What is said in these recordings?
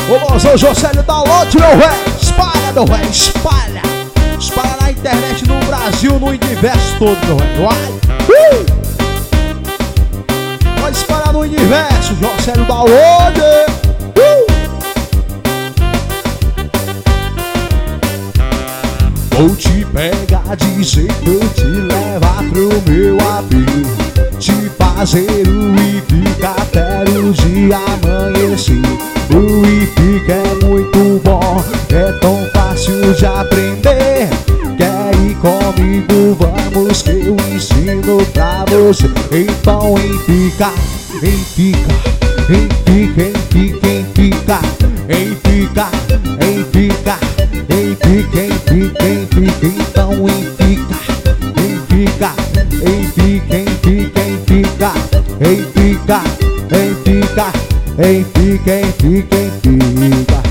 Ô Mozão Josélio Download, meu velho. Espalha, meu velho, espalha. Espalha na internet, no Brasil, no universo todo, meu velho. Vai. Pode espalhar no universo, Josélio Download. Vou te pegar de jeito, te levar pro meu AP, te fazer o IFIC até o dia amanhecer. O IFIC é muito bom, é tão fácil de aprender. Quer ir comigo? Vamos que eu ensino pra você. Então fica, fica, fica, fica, fica, fica, fica, fica, então fica, fica, fica, fica, fica, fica, fica.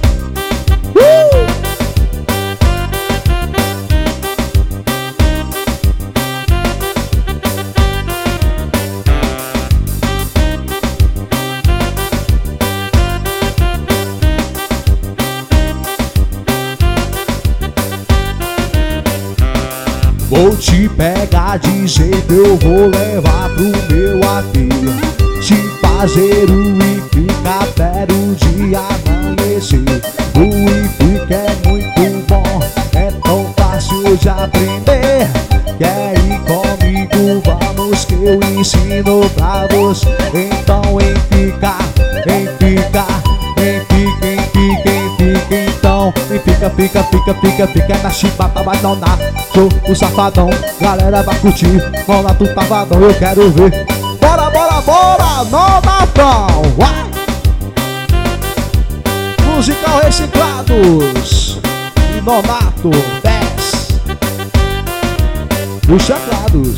Vou te pegar de jeito, eu vou levar pro meu AP, te fazer o IFIC até o dia amanhecer. O IFIC é muito bom, é tão fácil de aprender. Quer ir comigo? Vamos que eu ensino pra você. Então fica, fica, fica, fica, então fica, fica, fica, fica, fica na chibata, vai nonar. Sou o safadão, galera vai curtir. Bola do tavadão, eu quero ver. Bora, bora, bora, Nonatão, vai! Musical Reciclados e Nonato 10. Os teclados.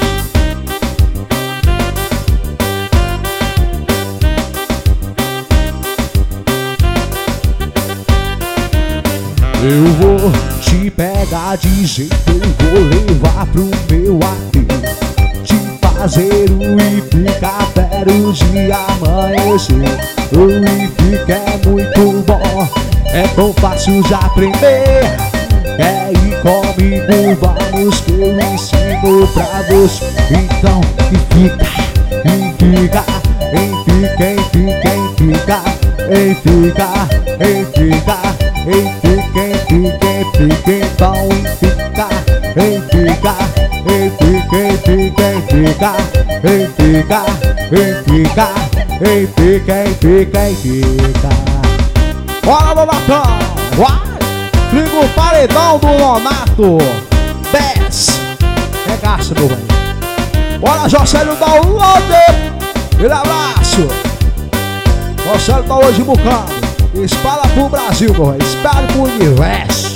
Eu vou te pegar de jeito, eu vou levar pro meu AP, te fazer o IFIC até o dia amanhecer. O IFIC é muito bom, é tão fácil de aprender. Quer ir comigo? Vamos que eu ensino pra você. Então fica, fica, fica, fica, fica, fica, fica, então fica, fica, fica, fica, fica, fica. Bora, Nonatão, vai! Liga o paredão do Nonato 10. Regaça, meu velho. Bora, Josélio Download. Aquele abraço. Josélio Download Bucano. Espalha pro Brasil, meu velho. Espalha pro universo.